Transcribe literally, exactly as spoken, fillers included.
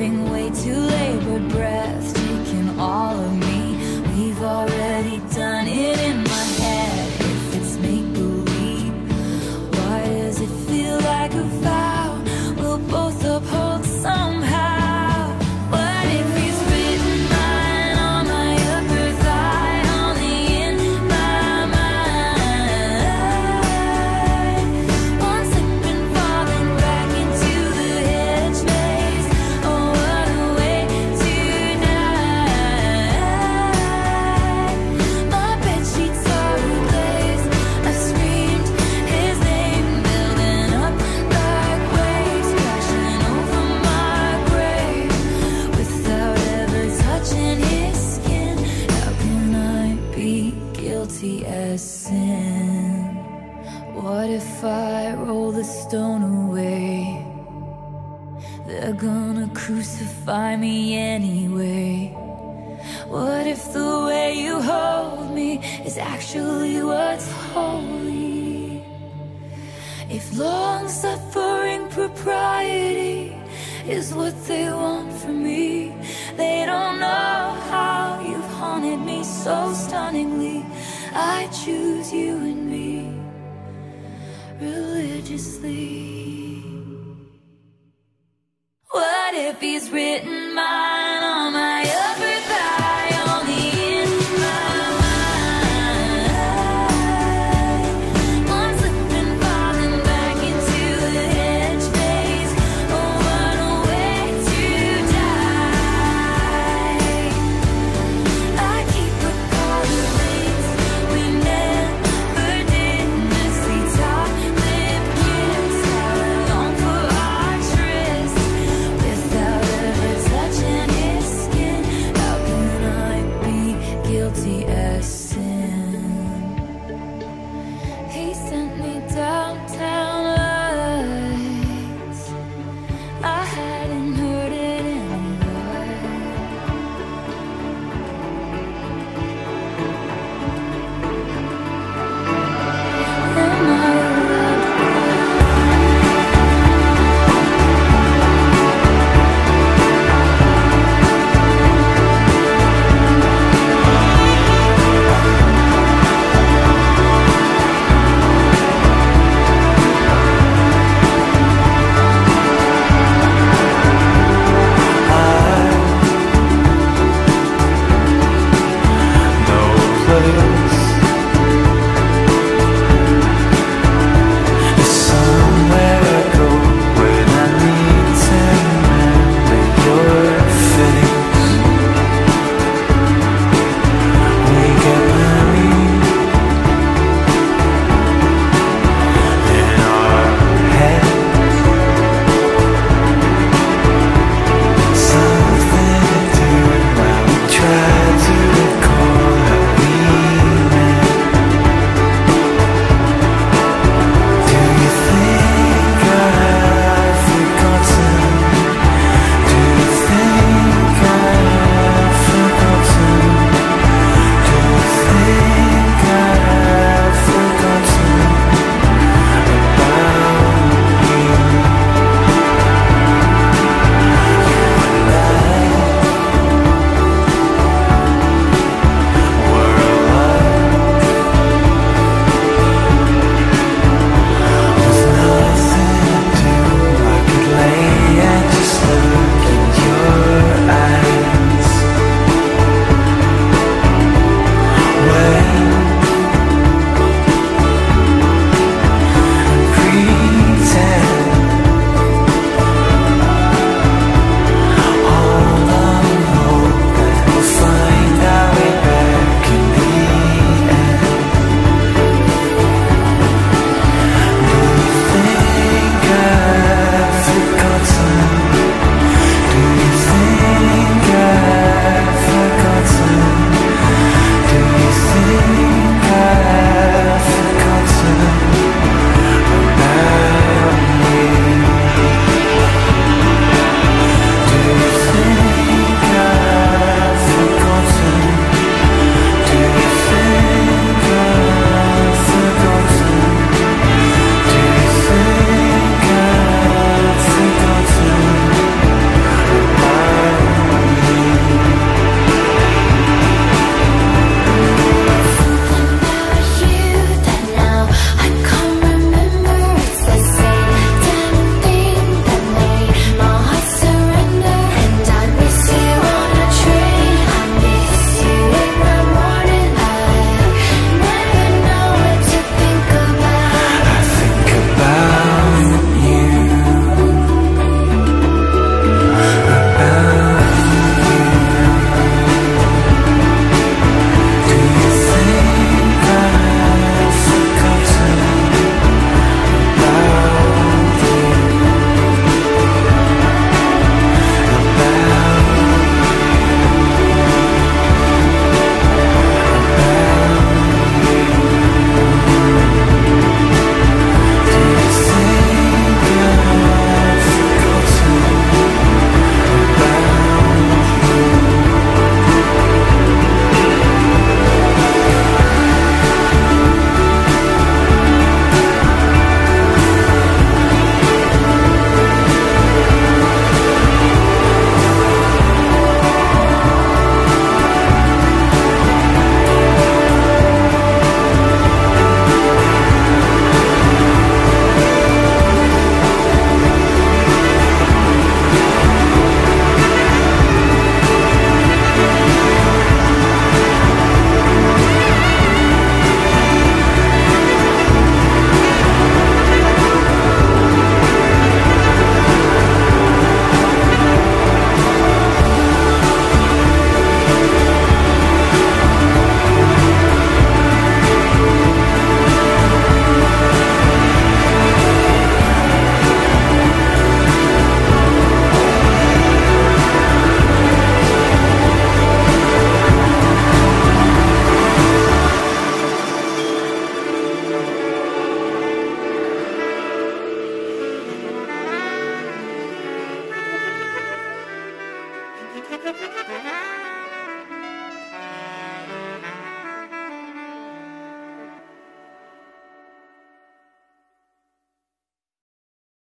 living way too labored breath, taking all of me. We've already done it in my head. If it's make-believe, why does it feel like a vow we'll both uphold somehow? What if he's written mine on my upper thigh, only in my mind? One slip and falling back into the hedge maze. Oh, what a way to die. My bedsheets are ablaze. I've screamed his name, building up like waves, crashing over my grave. Without ever touching his skin, how can I be guilty as sin? What if I roll the stone away? They're gonna crucify me anyway. What if the way you hold me is actually what's holy? If long-suffering propriety is what they want from me, they don't know how you've haunted me so stunningly. I choose you and me religiously. What if he's written mine on my upper thigh, only in my mind? One slip and falling back into the hedge maze. Oh, what a way to die. I keep recalling things we never did. Messy top lip kiss, how I long for our tryst. Without ever touching